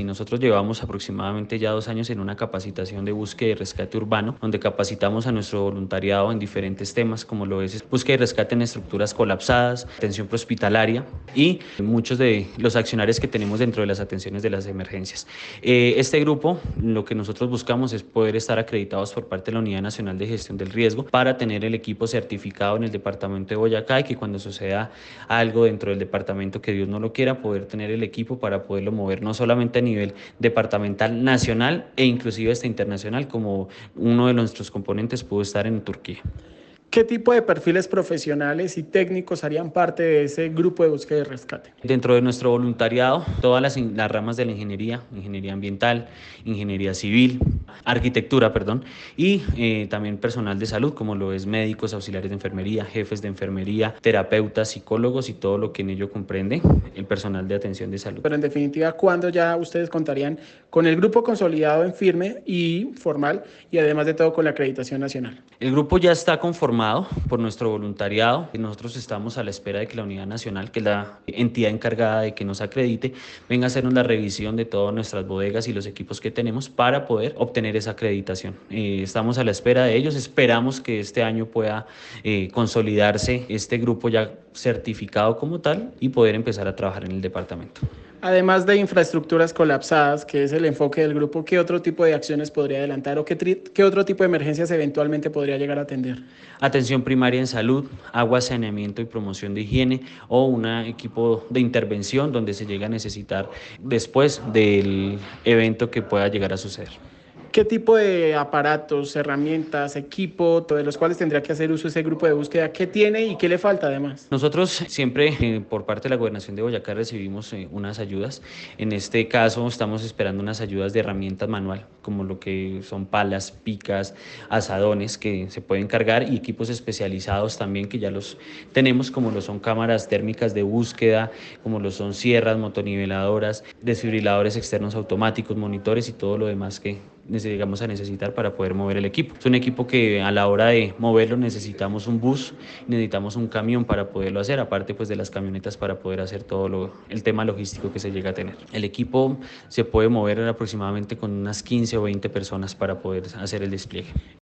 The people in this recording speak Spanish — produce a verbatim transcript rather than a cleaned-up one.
nosotros llevamos aproximadamente ya dos años en una capacitación de búsqueda y rescate urbano, donde capacitamos a nuestro voluntariado en diferentes temas, como lo es búsqueda y rescate en estructuras colapsadas, atención prehospitalaria y muchos de los accionarios que tenemos dentro de las atenciones de las emergencias. Eh, este grupo, lo que nosotros buscamos es poder estar acreditados por parte de la Unidad Nacional de Gestión del Riesgo para tener el equipo certificado en el departamento de Boyacá y que cuando suceda algo dentro del departamento que Dios no lo quiera, poder tener el equipo para poderlo mover no solamente a nivel departamental, nacional e inclusive hasta internacional, como uno de nuestros componentes pudo estar en Turquía. ¿Qué tipo de perfiles profesionales y técnicos harían parte de ese grupo de búsqueda y rescate? Dentro de nuestro voluntariado, todas las, las ramas de la ingeniería, ingeniería ambiental, ingeniería civil, arquitectura, perdón, y eh, también personal de salud, como lo es médicos, auxiliares de enfermería, jefes de enfermería, terapeutas, psicólogos y todo lo que en ello comprende el personal de atención de salud. Pero en definitiva, ¿cuándo ya ustedes contarían con el grupo consolidado en firme y formal y además de todo con la acreditación nacional? El grupo ya está conformado por nuestro voluntariado y nosotros estamos a la espera de que la Unidad Nacional, que es la entidad encargada de que nos acredite, venga a hacernos la revisión de todas nuestras bodegas y los equipos que tenemos para poder obtener esa acreditación. Eh, estamos a la espera de ellos, esperamos que este año pueda eh, consolidarse este grupo ya certificado como tal y poder empezar a trabajar en el departamento. Además de infraestructuras colapsadas, que es el enfoque del grupo, ¿qué otro tipo de acciones podría adelantar o qué, qué otro tipo de emergencias eventualmente podría llegar a atender? Atención primaria en salud, agua, saneamiento y promoción de higiene o un equipo de intervención donde se llega a necesitar después del evento que pueda llegar a suceder. ¿Qué tipo de aparatos, herramientas, equipo, de los cuales tendría que hacer uso ese grupo de búsqueda? ¿Qué tiene y qué le falta además? Nosotros siempre eh, por parte de la Gobernación de Boyacá recibimos eh, unas ayudas. En este caso estamos esperando unas ayudas de herramientas manual, como lo que son palas, picas, asadones que se pueden cargar y equipos especializados también que ya los tenemos, como lo son cámaras térmicas de búsqueda, como lo son sierras, motoniveladoras, desfibriladores externos automáticos, monitores y todo lo demás que llegamos a necesitar para poder mover el equipo. Es un equipo que a la hora de moverlo necesitamos un bus, necesitamos un camión para poderlo hacer, aparte pues de las camionetas para poder hacer todo lo, el tema logístico que se llega a tener. El equipo se puede mover aproximadamente con unas quince o veinte personas para poder hacer el despliegue.